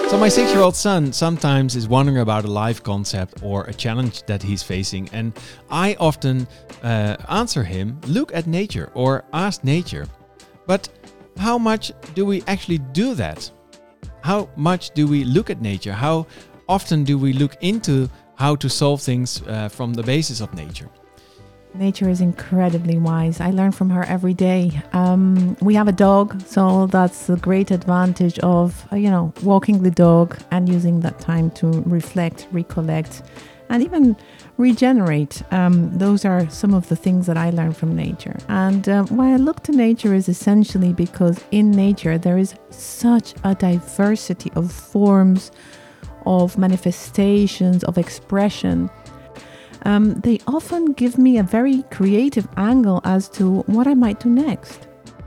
So my 6-year-old son sometimes is wondering about a life concept or a challenge that he's facing, and I often answer him, look at nature or ask nature. But how much do we actually do that? How much do we look at nature? How often do we look into how to solve things from the basis of nature? Nature is incredibly wise. I learn from her every day. We have a dog, so that's a great advantage of, walking the dog and using that time to reflect, recollect, and even regenerate. Those are some of the things that I learn from nature. And why I look to nature is essentially because in nature there is such a diversity of forms, of manifestations, of expression. They often give me a very creative angle as to what I might do next.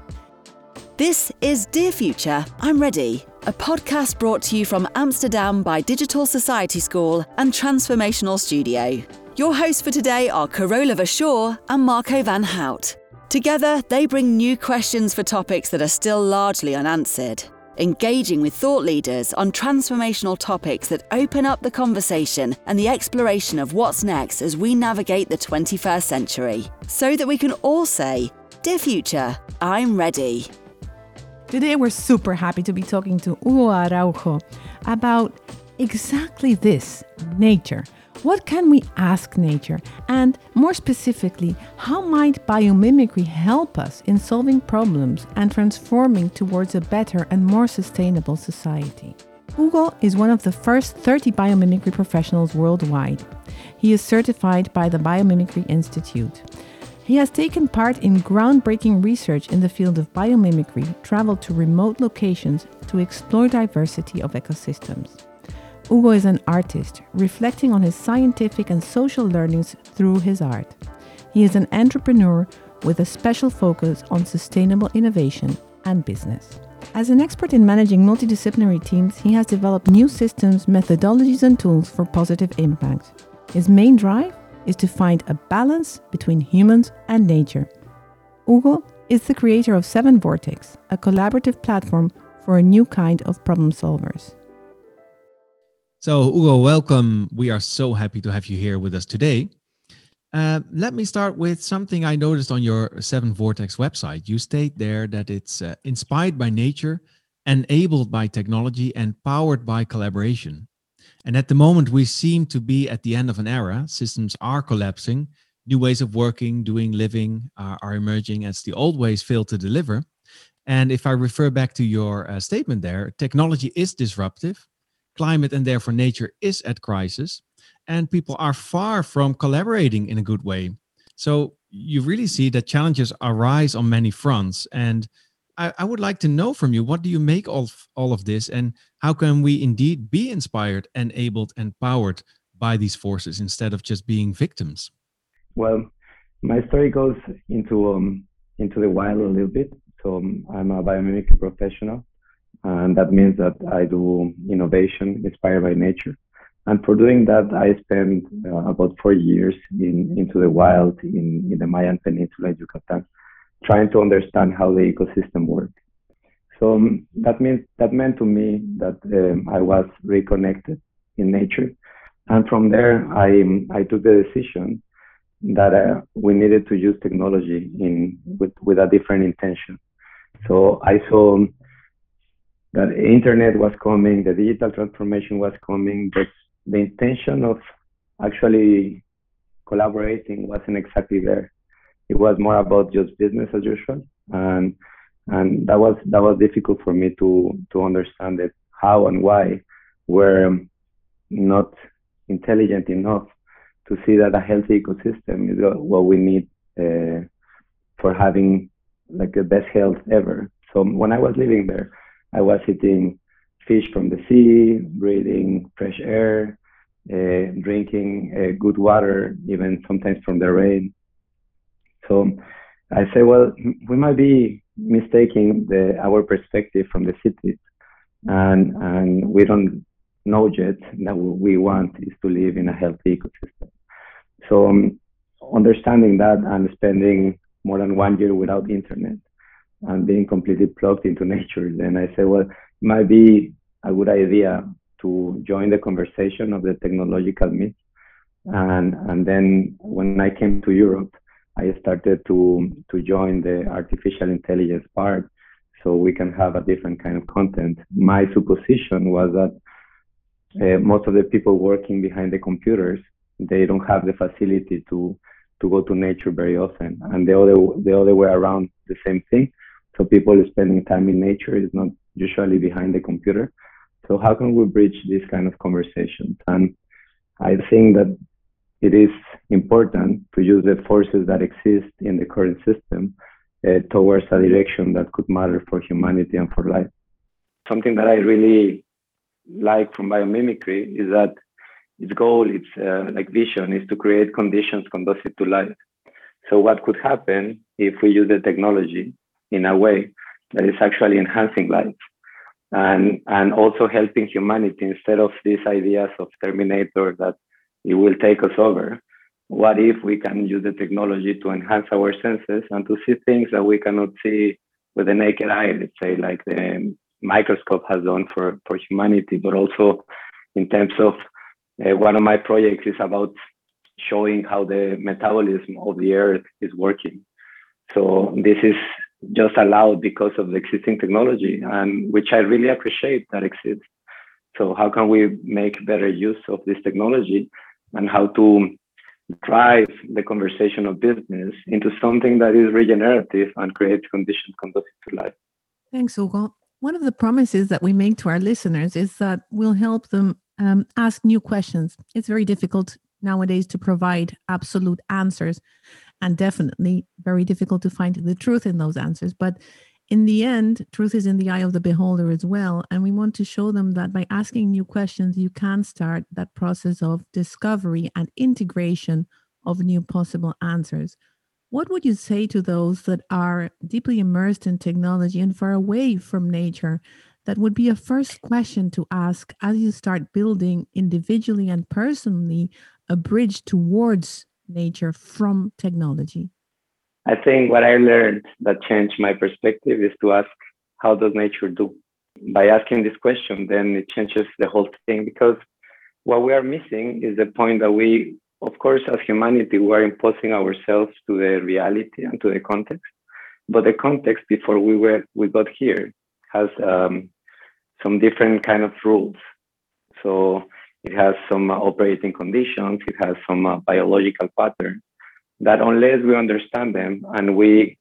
This is Dear Future, I'm Ready, a podcast brought to you from Amsterdam by Digital Society School and Transformational Studio. Your hosts for today are Carola Verschoor and Marco van Hout. Together, they bring new questions for topics that are still largely unanswered, engaging with thought leaders on transformational topics that open up the conversation and the exploration of what's next as we navigate the 21st century, so that we can all say, Dear Future, I'm ready. Today we're super happy to be talking to Hugo Araujo about exactly this, nature. What can we ask nature? And more specifically, how might biomimicry help us in solving problems and transforming towards a better and more sustainable society? Hugo is one of the first 30 biomimicry professionals worldwide. He is certified by the Biomimicry Institute. He has taken part in groundbreaking research in the field of biomimicry, traveled to remote locations to explore diversity of ecosystems. Hugo is an artist, reflecting on his scientific and social learnings through his art. He is an entrepreneur with a special focus on sustainable innovation and business. As an expert in managing multidisciplinary teams, he has developed new systems, methodologies, and tools for positive impact. His main drive is to find a balance between humans and nature. Hugo is the creator of 7 Vortex, a collaborative platform for a new kind of problem solvers. So Hugo, welcome. We are so happy to have you here with us today. Let me start with something I noticed on your 7 Vortex website. You state there that it's inspired by nature, enabled by technology, and powered by collaboration. And at the moment, we seem to be at the end of an era. Systems are collapsing. New ways of working, doing, living are emerging as the old ways fail to deliver. And if I refer back to your statement there, technology is disruptive. Climate and therefore nature is at crisis, and people are far from collaborating in a good way. So you really see that challenges arise on many fronts. And I would like to know from you, what do you make of all of this, and how can we indeed be inspired, enabled, and powered by these forces instead of just being victims? Well, my story goes into the wild a little bit. So I'm a biomimicry professional. And that means that I do innovation inspired by nature. And for doing that, I spent about 4 years into the wild in the Mayan Peninsula in Yucatan, trying to understand how the ecosystem works. So that meant to me that I was reconnected in nature. And from there, I took the decision that we needed to use technology with a different intention. So I saw that the internet was coming, the digital transformation was coming, but the intention of actually collaborating wasn't exactly there. It was more about just business as usual, and that was difficult for me to understand it, how and why we're not intelligent enough to see that a healthy ecosystem is what we need for having like the best health ever. So when I was living there, I was eating fish from the sea, breathing fresh air, drinking good water, even sometimes from the rain. So I say, well, we might be mistaking our perspective from the cities, and we don't know yet that what we want is to live in a healthy ecosystem. So understanding that and spending more than 1 year without internet and being completely plugged into nature, then I say, well, it might be a good idea to join the conversation of the technological myth. And then when I came to Europe, I started to join the artificial intelligence part, so we can have a different kind of content. My supposition was that most of the people working behind the computers, they don't have the facility to go to nature very often, and the other way around, the same thing. So people spending time in nature is not usually behind the computer. So how can we bridge this kind of conversations? And I think that it is important to use the forces that exist in the current system towards a direction that could matter for humanity and for life. Something that I really like from biomimicry is that its goal, its like vision, is to create conditions conducive to life. So what could happen if we use the technology in a way that is actually enhancing life and also helping humanity instead of these ideas of Terminator that it will take us over? What if we can use the technology to enhance our senses and to see things that we cannot see with the naked eye, let's say, like the microscope has done for humanity, but also in terms of one of my projects is about showing how the metabolism of the earth is working. So this is just allowed because of the existing technology, and which I really appreciate that exists. So how can we make better use of this technology, and how to drive the conversation of business into something that is regenerative and creates conditions conducive to life? Thanks, Hugo. One of the promises that we make to our listeners is that we'll help them ask new questions. It's very difficult nowadays to provide absolute answers, and definitely very difficult to find the truth in those answers. But in the end, truth is in the eye of the beholder as well. And we want to show them that by asking new questions, you can start that process of discovery and integration of new possible answers. What would you say to those that are deeply immersed in technology and far away from nature? That would be a first question to ask as you start building individually and personally a bridge towards nature from technology. I think what I learned that changed my perspective is to ask, how does nature do? By asking this question, then it changes the whole thing, because what we are missing is the point that we, of course, as humanity, we are imposing ourselves to the reality and to the context. But the context before we got here has some different kind of rules. So it has some operating conditions, it has some biological patterns that unless we understand them and we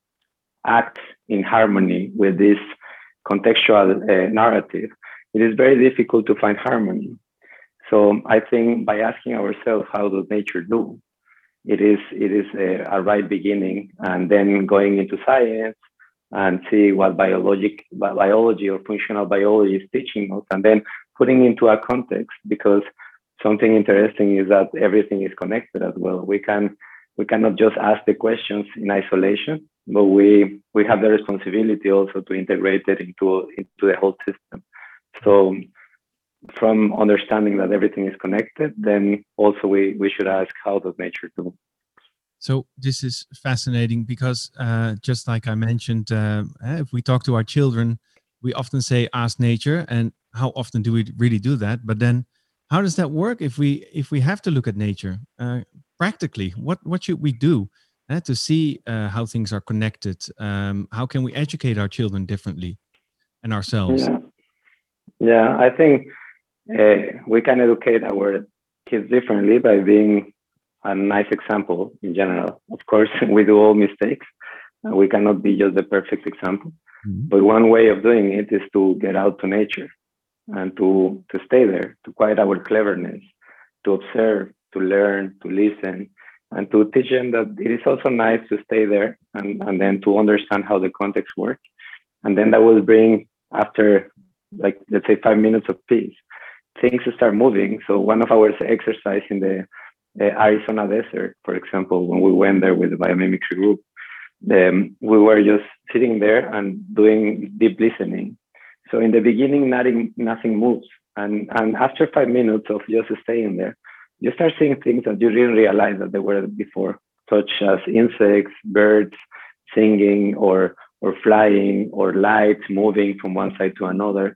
act in harmony with this contextual narrative, it is very difficult to find harmony. So I think by asking ourselves, how does nature do? It is a right beginning, and then going into science and see what biology or functional biology is teaching us, and then putting into a context, because something interesting is that everything is connected as well. We cannot just ask the questions in isolation, but we have the responsibility also to integrate it into the whole system. So from understanding that everything is connected, then also we should ask, how does nature do? So this is fascinating because just like I mentioned, if we talk to our children, we often say, ask nature. And how often do we really do that? But then how does that work if we have to look at nature? Practically, what should we do to see how things are connected? How can we educate our children differently and ourselves? Yeah, I think we can educate our kids differently by being a nice example in general. Of course, we do all mistakes. We cannot be just the perfect example. Mm-hmm. But one way of doing it is to get out to nature and to stay there, to quiet our cleverness, to observe, to learn, to listen, and to teach them that it is also nice to stay there and then to understand how the context works. And then that will bring, after, like, let's say 5 minutes of peace, things start moving. So one of our exercises in the Arizona desert, for example, when we went there with the biomimicry group, we were just sitting there and doing deep listening. So in the beginning, nothing moves. And after 5 minutes of just staying there, you start seeing things that you didn't realize that they were before, such as insects, birds singing or flying, or lights moving from one side to another.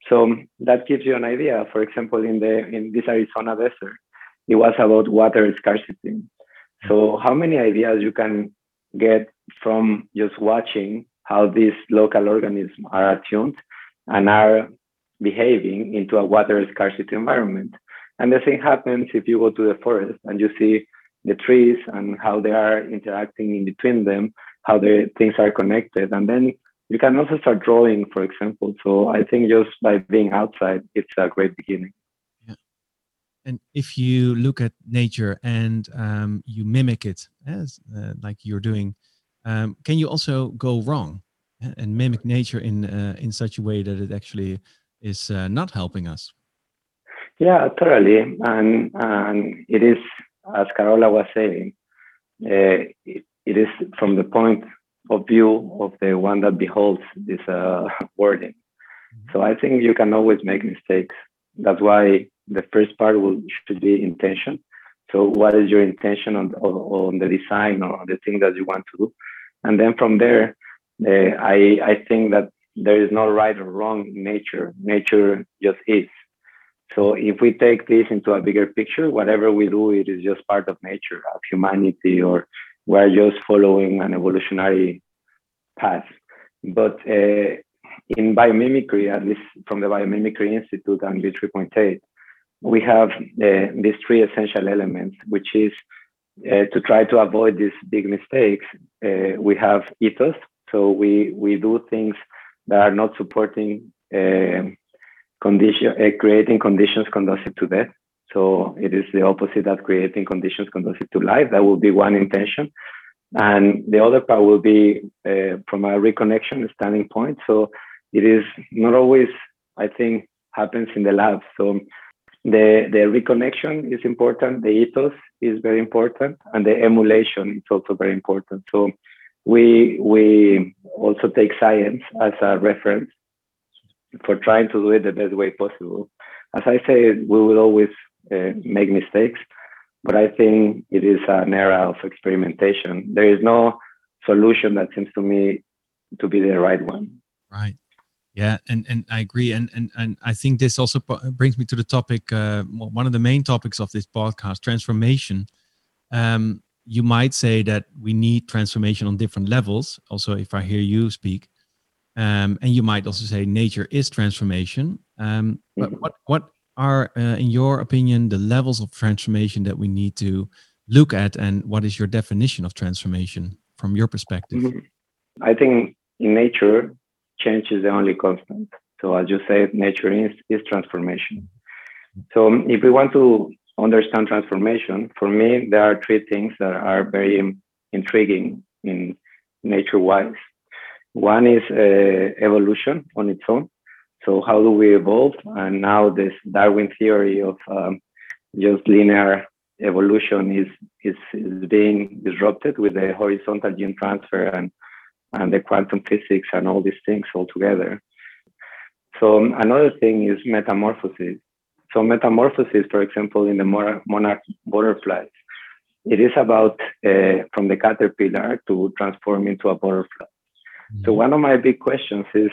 So that gives you an idea. For example, in this Arizona desert, it was about water scarcity. So how many ideas you can get from just watching how these local organisms are attuned and are behaving into a water scarcity environment. And the same happens if you go to the forest and you see the trees and how they are interacting in between them, how the things are connected. And then you can also start drawing, for example. So I think just by being outside, it's a great beginning. Yeah. And if you look at nature and you mimic it as like you're doing, can you also go wrong and mimic nature in such a way that it actually is not helping us? Yeah, totally. And it is, as Carola was saying, it is from the point of view of the one that beholds this wording. So I think you can always make mistakes. That's why the first part should be intention. So what is your intention on the design or on the thing that you want to do? And then from there, I think that there is no right or wrong in nature. Nature just is. So if we take this into a bigger picture, whatever we do, it is just part of nature, of humanity, or we're just following an evolutionary path. But in biomimicry, at least from the Biomimicry Institute and V3.8, we have these three essential elements, which is to try to avoid these big mistakes. We have ethos, so we do things that are not supporting creating conditions conducive to death. So it is the opposite of creating conditions conducive to life. That will be one intention. And the other part will be from a reconnection standing point. So it is not always, I think, happens in the lab. So the reconnection is important. The ethos is very important. And the emulation is also very important. So we also take science as a reference for trying to do it the best way possible. As I say, we will always make mistakes, but I think it is an era of experimentation. There is no solution that seems to me to be the right one. Right. Yeah, and I agree. And I think this also brings me to the topic, one of the main topics of this podcast, transformation. You might say that we need transformation on different levels. Also, if I hear you speak, and you might also say nature is transformation. But what are, in your opinion, the levels of transformation that we need to look at, and what is your definition of transformation from your perspective? I think in nature, change is the only constant. So as you said, nature is transformation. So if we want to understand transformation, for me, there are three things that are very intriguing in nature-wise. One is evolution on its own. So how do we evolve? And now this Darwin theory of just linear evolution is being disrupted with the horizontal gene transfer and the quantum physics and all these things all together. So another thing is metamorphosis. So metamorphosis, for example, in the monarch butterflies, it is about from the caterpillar to transform into a butterfly. So one of my big questions is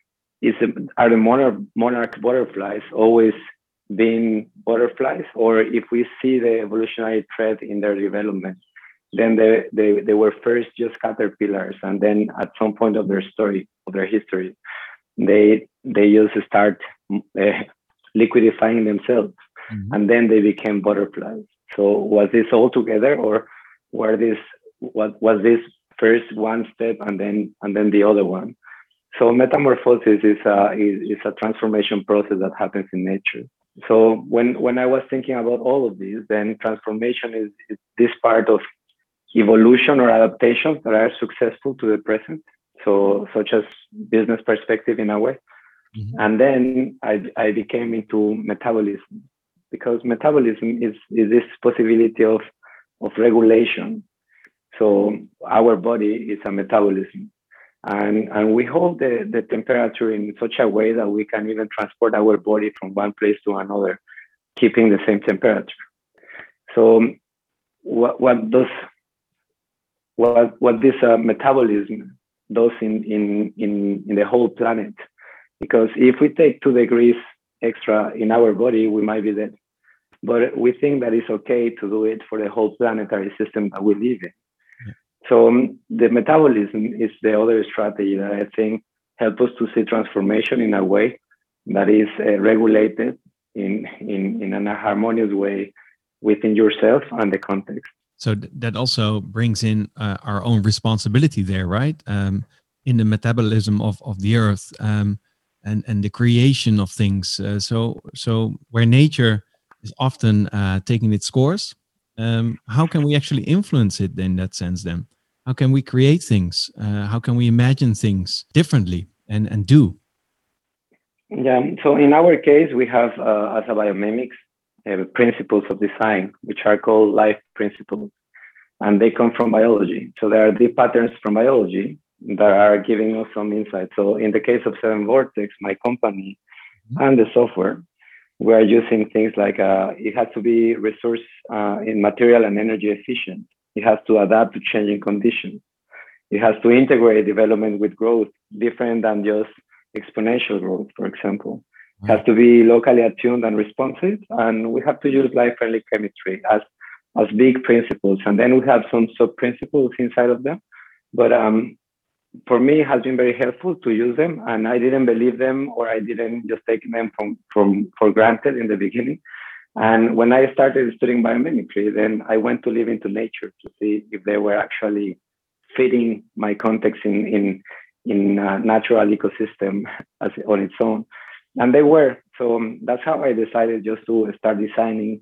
are the monarch butterflies always being butterflies? Or if we see the evolutionary thread in their development, then they were first just caterpillars, and then at some point of their story, of their history, they used to start liquidifying themselves, and then they became butterflies. So was this all together, or was this first one step and then the other one? So metamorphosis is a transformation process that happens in nature. So when I was thinking about all of these, then transformation is this part of evolution or adaptations that are successful to the present. So such as business perspective in a way. And then I became into metabolism, because metabolism is this possibility of regulation. So our body is a metabolism, and we hold the temperature in such a way that we can even transport our body from one place to another, keeping the same temperature. So what this metabolism does in the whole planet because if we take 2 degrees extra in our body, we might be dead. But we think that it's okay to do it for the whole planetary system that we live in. Yeah. So the metabolism is the other strategy that I think helps us to see transformation in a way that is regulated in a harmonious way within yourself and the context. So that also brings in our own responsibility there, right? In the metabolism of the earth and the creation of things. So where nature is often taking its course, how can we actually influence it in that sense then? How can we create things? How can we imagine things differently and do? Yeah, so in our case, we have, as a biomimics, principles of design, which are called life principles, and they come from biology. So there are deep patterns from biology that are giving us some insight. So in the case of 7Vortex, my company and the software, we are using things like it has to be resource in material and energy efficient. It has to adapt to changing conditions. It has to integrate development with growth, different than just exponential growth, for example. It has to be locally attuned and responsive, and we have to use life-friendly chemistry as big principles. And then we have some sub-principles inside of them. But for me, it has been very helpful to use them, and I didn't believe them, or I didn't just take them for granted in the beginning. And when I started studying biomimicry, then I went to live into nature to see if they were actually fitting my context in a natural ecosystem on its own. And they were. So that's how I decided just to start designing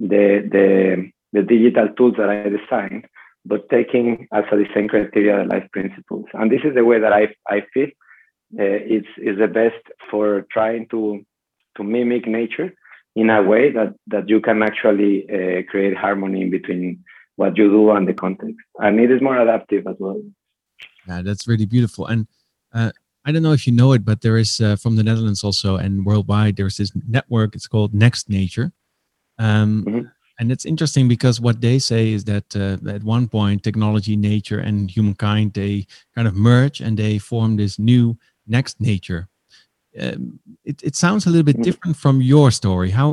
the digital tools that I designed, but taking as a design criteria the life principles. And this is the way that I feel is the best for trying to mimic nature in a way that you can actually create harmony in between what you do and the context. And it is more adaptive as well. Yeah, that's really beautiful. And I don't know if you know it, but there is from the Netherlands also and worldwide, there's this network. It's called Next Nature. And it's interesting because what they say is that at one point, technology, nature, and humankind, they kind of merge and they form this new Next Nature. It sounds a little bit different from your story. How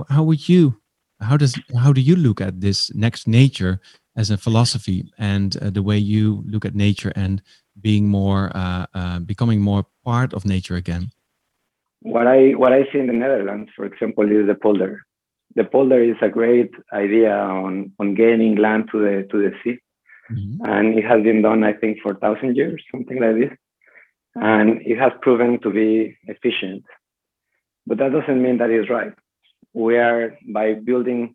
do you look at this Next Nature as a philosophy and the way you look at nature and being more becoming more part of nature again? What I see in the Netherlands, for example, is the polder. The polder is a great idea on gaining land to the sea, and it has been done, I think, for 1,000 years, something like this, and it has proven to be efficient. But that doesn't mean that it's right. We are, by building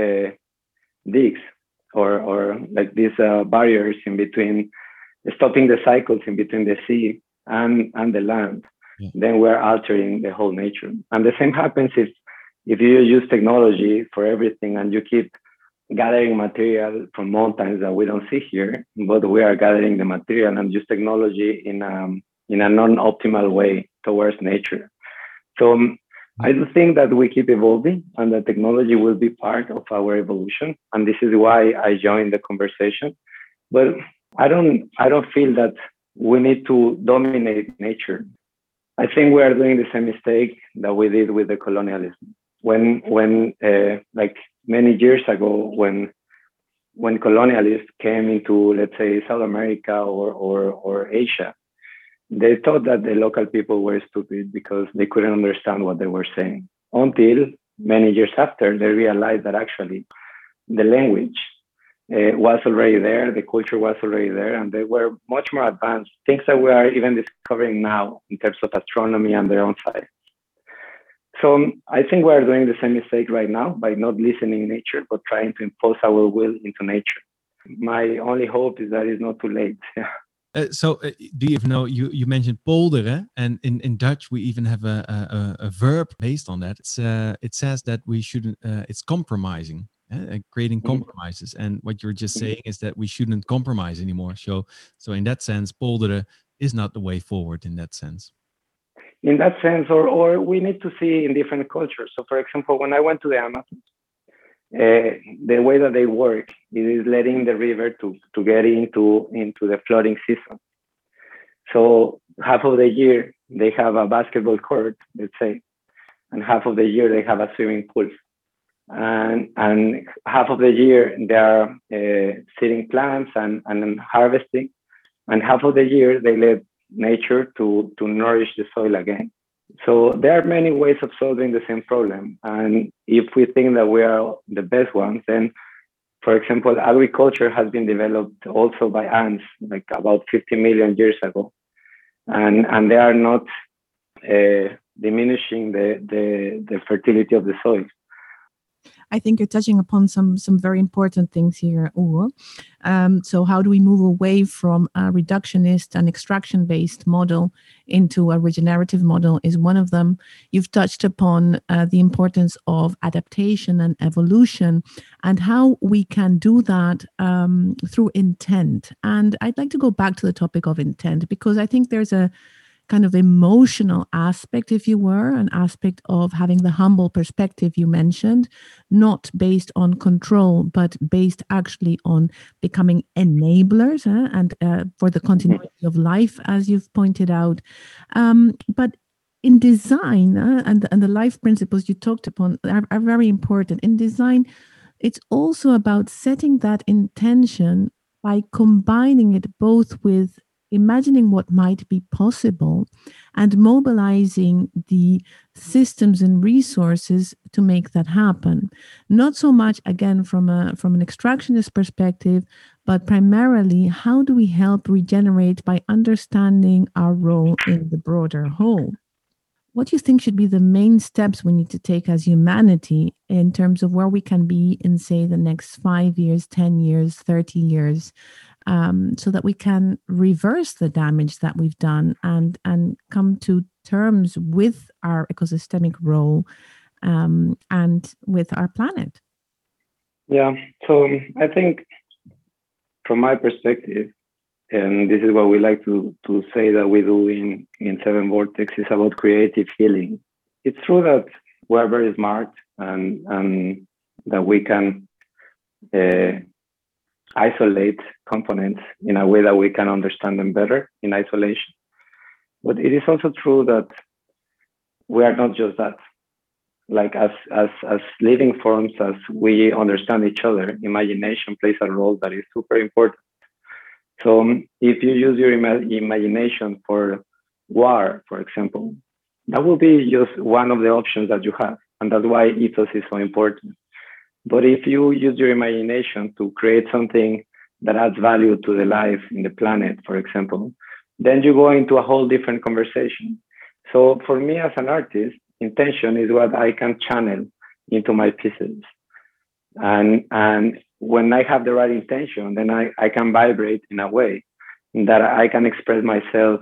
digs or like these barriers in between, stopping the cycles in between the sea and the land, then we're altering the whole nature. And the same happens if you use technology for everything and you keep gathering material from mountains that we don't see here, but we are gathering the material and use technology in a non-optimal way towards nature. So I do think that we keep evolving and that technology will be part of our evolution. And this is why I joined the conversation. But I don't feel that we need to dominate nature. I think we are doing the same mistake that we did with the colonialism. When like many years ago, when colonialists came into, let's say, South America or Asia, they thought that the local people were stupid because they couldn't understand what they were saying. Until many years after, they realized that actually the language was already there, the culture was already there, and they were much more advanced, things that we are even discovering now in terms of astronomy and their own science. So I think we are doing the same mistake right now by not listening to nature, but trying to impose our will into nature. My only hope is that it's not too late. Do you even know, you mentioned polderen, and in Dutch we even have a verb based on that. It says that we shouldn't, it's compromising, creating compromises. And what you're just saying is that we shouldn't compromise anymore. So in that sense, polderen is not the way forward in that sense. In that sense, or we need to see in different cultures. So for example, when I went to the Amazon, the way that they work is letting the river to get into the flooding season. So half of the year they have a basketball court, let's say, and half of the year they have a swimming pool, and half of the year they are seeding plants and harvesting, and half of the year they let nature to nourish the soil again. So there are many ways of solving the same problem, and if we think that we are the best ones, then, for example, agriculture has been developed also by ants, like about 50 million years ago, and they are not diminishing the fertility of the soil. I think you're touching upon some very important things here, Hugo. So how do we move away from a reductionist and extraction-based model into a regenerative model is one of them. You've touched upon the importance of adaptation and evolution and how we can do that through intent. And I'd like to go back to the topic of intent, because I think there's a kind of emotional aspect, if you were, an aspect of having the humble perspective you mentioned, not based on control, but based actually on becoming enablers and for the continuity of life, as you've pointed out. But in design, and the life principles you talked upon are very important. In design, it's also about setting that intention by combining it both with imagining what might be possible and mobilizing the systems and resources to make that happen. Not so much, again, from an extractionist perspective, but primarily, how do we help regenerate by understanding our role in the broader whole? What do you think should be the main steps we need to take as humanity in terms of where we can be in, say, the next 5 years, 10 years, 30 years, so that we can reverse the damage that we've done and come to terms with our ecosystemic role and with our planet? Yeah, so I think from my perspective, and this is what we like to say that we do in Seven Vortex, is about creative healing. It's true that we're very smart and that we can isolate components in a way that we can understand them better in isolation. But it is also true that we are not just that. Like as living forms, as we understand each other, imagination plays a role that is super important. So if you use your imagination for war, for example, that will be just one of the options that you have. And that's why ethos is so important. But if you use your imagination to create something that adds value to the life in the planet, for example, then you go into a whole different conversation. So for me as an artist, intention is what I can channel into my pieces. And when I have the right intention, then I can vibrate in a way that I can express myself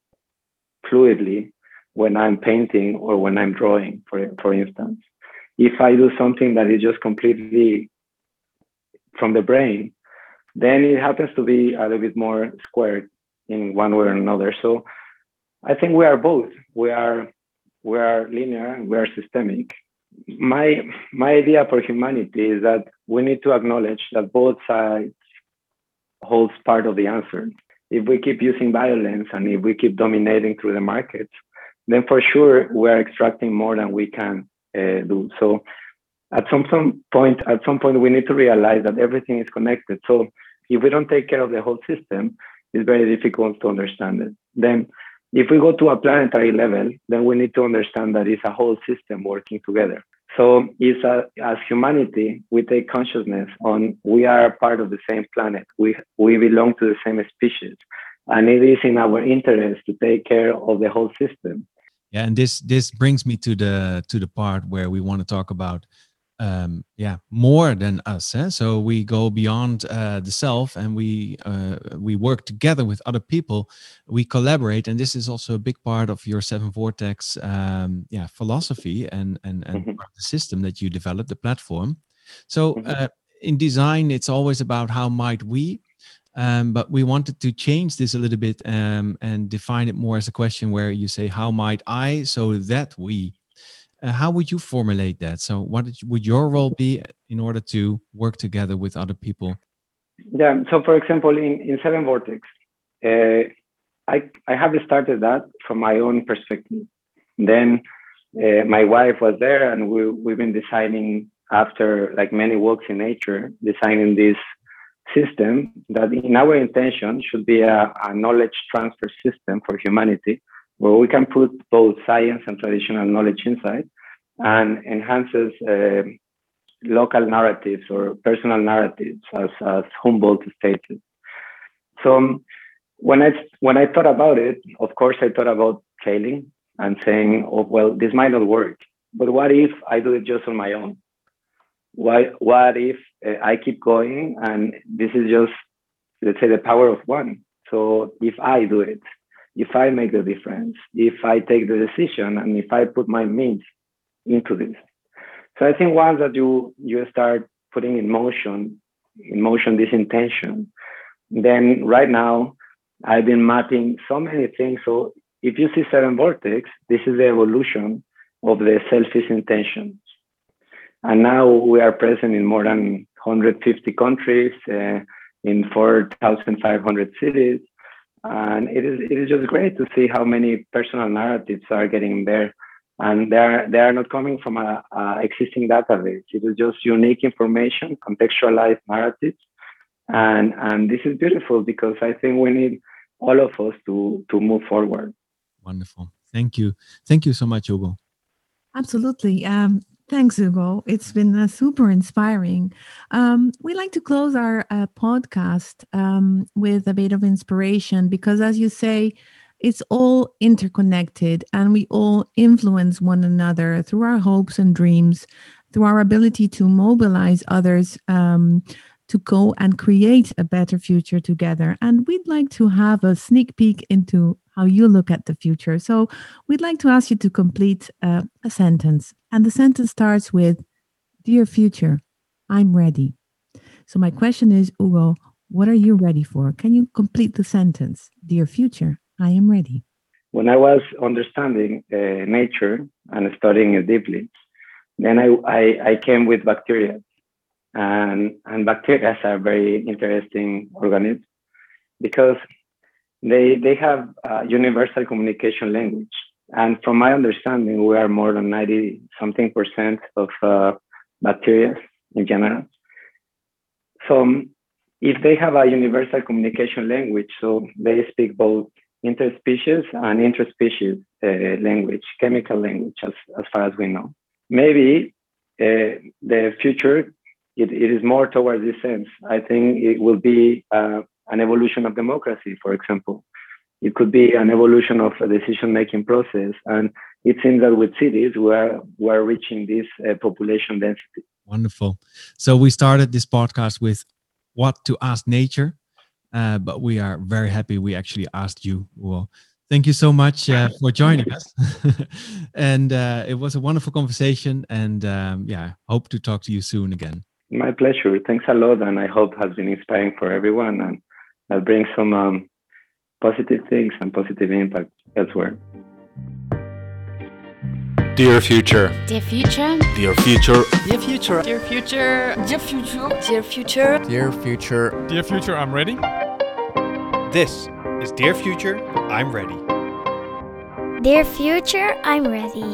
fluidly when I'm painting or when I'm drawing, for instance. If I do something that is just completely from the brain, then it happens to be a little bit more squared in one way or another. So I think we are both. We are linear and we are systemic. My idea for humanity is that we need to acknowledge that both sides holds part of the answer. If we keep using violence and if we keep dominating through the markets, then for sure we are extracting more than we can do. So at some point we need to realize that everything is connected. So if we don't take care of the whole system, it's very difficult to understand it. Then if we go to a planetary level, then we need to understand that it's a whole system working together. So as humanity, we take consciousness on we are part of the same planet. We belong to the same species. And it is in our interest to take care of the whole system. Yeah, and this brings me to the part where we want to talk about more than us. So we go beyond the self, and we work together with other people. We collaborate, and this is also a big part of your Seven Vortex philosophy and the system that you developed, the platform. So in design, it's always about how might we. But we wanted to change this a little bit and define it more as a question where you say, how might I, so that we. How would you formulate that? So what would your role be in order to work together with other people? Yeah, so for example, in Seven Vortex, I have started that from my own perspective. Then my wife was there, and we've been designing, after like many walks in nature, designing this system that in our intention should be a knowledge transfer system for humanity, where we can put both science and traditional knowledge inside, and enhances local narratives or personal narratives, as Humboldt stated. So when I thought about it, of course, I thought about failing and saying, oh, well, this might not work. But what if I do it just on my own? What if I keep going, and this is just, let's say, the power of one? So if I do it, if I make the difference, if I take the decision, and if I put my means into this. So I think once that you start putting in motion this intention, then right now I've been mapping so many things. So if you see 7 Vortex, this is the evolution of the selfish intention. And now we are present in more than 150 countries, in 4,500 cities. And it is just great to see how many personal narratives are getting there. And they are not coming from a existing database. It is just unique information, contextualized narratives. And this is beautiful, because I think we need all of us to move forward. Wonderful. Thank you. Thank you so much, Hugo. Absolutely. Thanks, Hugo. It's been super inspiring. We like to close our podcast with a bit of inspiration, because, as you say, it's all interconnected, and we all influence one another through our hopes and dreams, through our ability to mobilize others to go and create a better future together. And we'd like to have a sneak peek into how you look at the future. So we'd like to ask you to complete a sentence. And the sentence starts with, "Dear future, I'm ready." So my question is, Hugo, what are you ready for? Can you complete the sentence? Dear future, I am ready. When I was understanding nature and studying it deeply, then I came with bacteria. And bacteria are very interesting organisms, because they have a universal communication language. And from my understanding, we are more than 90-something% of bacteria in general. So if they have a universal communication language, so they speak both interspecies and interspecies language, chemical language, as far as we know. Maybe the future, it is more towards this sense. I think it will be an evolution of democracy, for example. It could be an evolution of a decision-making process. And it seems that with cities, we're reaching this population density. Wonderful. So we started this podcast with what to ask nature, but we are very happy we actually asked you. Well, thank you so much for joining us. And it was a wonderful conversation. And hope to talk to you soon again. My pleasure. Thanks a lot. And I hope it has been inspiring for everyone, and I'll bring some positive things and positive impact elsewhere. Dear future. Dear future. Dear future. Dear future. Dear future. Dear future. Dear future. Dear future. Dear future, I'm ready. This is Dear Future, I'm Ready. Dear future, I'm ready.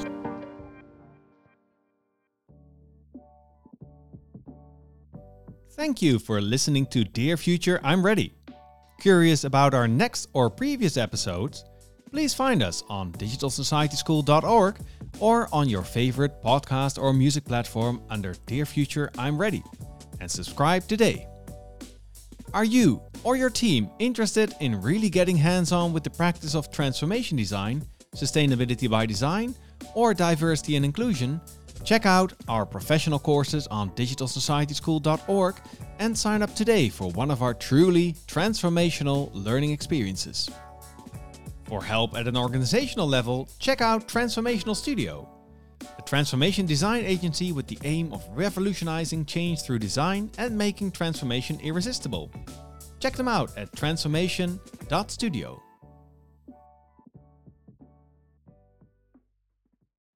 Thank you for listening to Dear Future, I'm Ready. Curious about our next or previous episodes? Please find us on digitalsocietyschool.org or on your favorite podcast or music platform under Dear Future, I'm Ready, and subscribe today. Are you or your team interested in really getting hands-on with the practice of transformation design, sustainability by design, or diversity and inclusion? Check out our professional courses on digitalsocietyschool.org and sign up today for one of our truly transformational learning experiences. For help at an organizational level, check out Transformational Studio, a transformation design agency with the aim of revolutionizing change through design and making transformation irresistible. Check them out at transformation.studio.